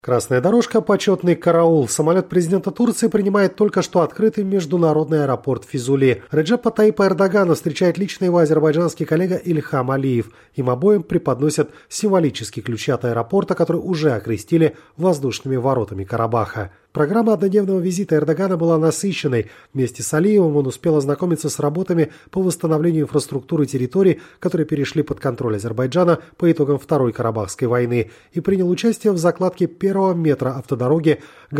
Красная дорожка, почетный караул. Самолет президента Турции принимает только что открытый международный аэропорт Физули. Реджепа Таипа Эрдогана встречает лично его азербайджанский коллега Ильхам Алиев. Им обоим преподносят символические ключи от аэропорта, который уже окрестили воздушными воротами Карабаха. Программа однодневного визита Эрдогана была насыщенной. Вместе с Алиевым он успел ознакомиться с работами по восстановлению инфраструктуры территорий, которые перешли под контроль Азербайджана по итогам Второй Карабахской войны, и принял участие в закладке первого метра автодороги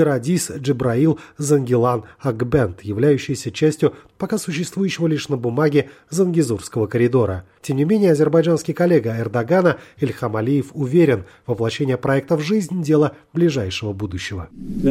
Городис-Джибраил-Зангилан-Акбент, являющейся частью пока существующего лишь на бумаге Зангезурского коридора. Тем не менее, азербайджанский коллега Эрдогана Ильхам Алиев уверен, воплощение проекта в жизнь – дело ближайшего будущего.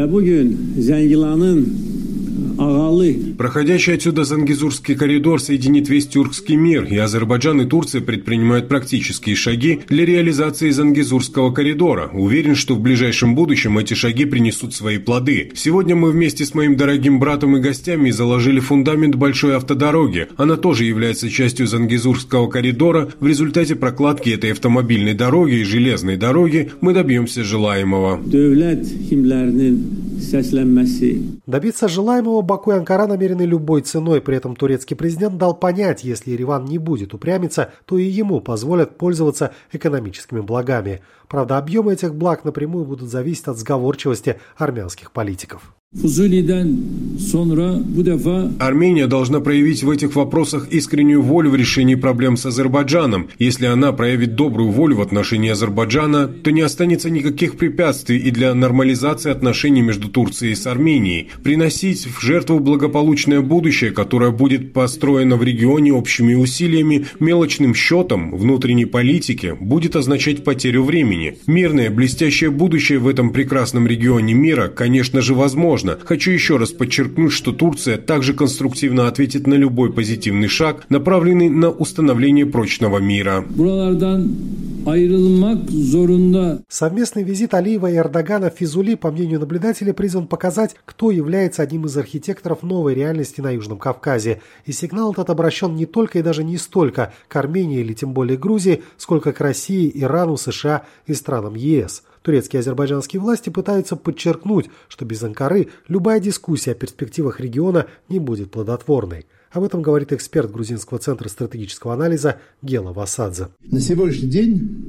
Проходящий отсюда Зангезурский коридор соединит весь тюркский мир, и Азербайджан и Турция предпринимают практические шаги для реализации Зангезурского коридора. Уверен, что в ближайшем будущем эти шаги принесут свои плоды. Сегодня мы вместе с моим дорогим братом и гостями заложили фундамент большой автодороги. Она тоже является частью Зангезурского коридора. В результате прокладки этой автомобильной дороги и железной дороги мы добьемся желаемого. Добиться желаемого Баку и Анкара намерены любой ценой. При этом турецкий президент дал понять, если Ереван не будет упрямиться, то и ему позволят пользоваться экономическими благами. Правда, объемы этих благ напрямую будут зависеть от сговорчивости армянских политиков. Армения должна проявить в этих вопросах искреннюю волю в решении проблем с Азербайджаном. Если она проявит добрую волю в отношении Азербайджана, то не останется никаких препятствий и для нормализации отношений между Турцией и Арменией. Приносить в жертву благополучное будущее, которое будет построено в регионе общими усилиями, мелочным счетом внутренней политики, будет означать потерю времени. Мирное, блестящее будущее в этом прекрасном регионе мира, конечно же, возможно. Хочу еще раз подчеркнуть, что Турция также конструктивно ответит на любой позитивный шаг, направленный на установление прочного мира. Совместный визит Алиева и Эрдогана в Физули, по мнению наблюдателей, призван показать, кто является одним из архитекторов новой реальности на Южном Кавказе. И сигнал этот обращен не только и даже не столько к Армении или тем более Грузии, сколько к России, Ирану, США и странам ЕС. Турецкие и азербайджанские власти пытаются подчеркнуть, что без Анкары любая дискуссия о перспективах региона не будет плодотворной. Об этом говорит эксперт Грузинского центра стратегического анализа Гела Васадзе. На сегодняшний день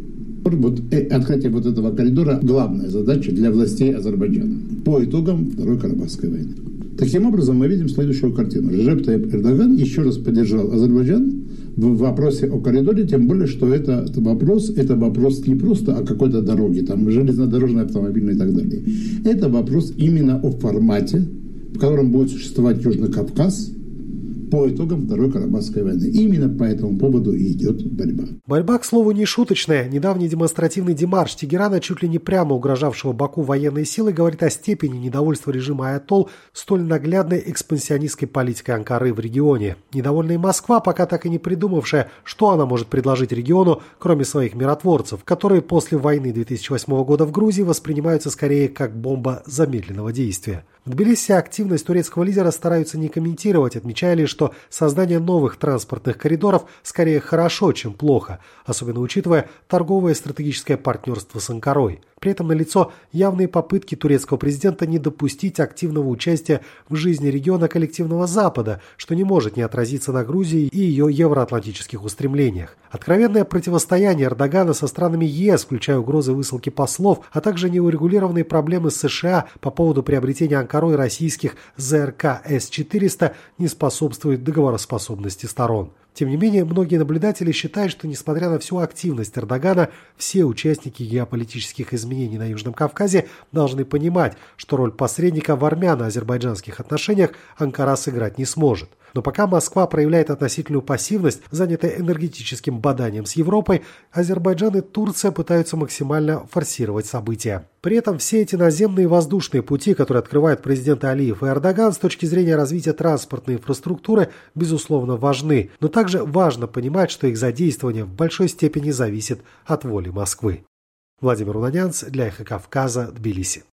открытие этого коридора – главная задача для властей Азербайджана по итогам Второй Карабахской войны. Таким образом, мы видим следующую картину. Реджеп Таип Эрдоган еще раз поддержал Азербайджан в вопросе о коридоре, тем более, что это вопрос не просто о какой-то дороге, там железнодорожной, автомобильной и так далее. Это вопрос именно о формате, в котором будет существовать Южный Кавказ по итогам Второй Карабахской войны. Именно по этому поводу и идет борьба. Борьба, к слову, не шуточная. Недавний демонстративный демарш Тегерана, чуть ли не прямо угрожавшего Баку военной силой, говорит о степени недовольства режима Аятолл столь наглядной экспансионистской политикой Анкары в регионе. Недовольная Москва, пока так и не придумавшая, что она может предложить региону, кроме своих миротворцев, которые после войны 2008 года в Грузии воспринимаются скорее как бомба замедленного действия. В Тбилиси активность турецкого лидера стараются не комментировать, отмечая лишь, что создание новых транспортных коридоров скорее хорошо, чем плохо, особенно учитывая торговое и стратегическое партнерство с Анкарой. При этом налицо явные попытки турецкого президента не допустить активного участия в жизни региона коллективного Запада, что не может не отразиться на Грузии и ее евроатлантических устремлениях. Откровенное противостояние Эрдогана со странами ЕС, включая угрозы высылки послов, а также неурегулированные проблемы с США по поводу приобретения Анкарой российских ЗРК С-400 не способствует договороспособности сторон. Тем не менее, многие наблюдатели считают, что, несмотря на всю активность Эрдогана, все участники геополитических изменений на Южном Кавказе должны понимать, что роль посредника в армяно-азербайджанских отношениях Анкара сыграть не сможет. Но пока Москва проявляет относительную пассивность, занятая энергетическим баданием с Европой, Азербайджан и Турция пытаются максимально форсировать события. При этом все эти наземные и воздушные пути, которые открывают президенты Алиев и Эрдоган с точки зрения развития транспортной инфраструктуры, безусловно, важны. Но также важно понимать, что их задействование в большой степени зависит от воли Москвы. Владимир Унанянц для Эхо Кавказа, Тбилиси.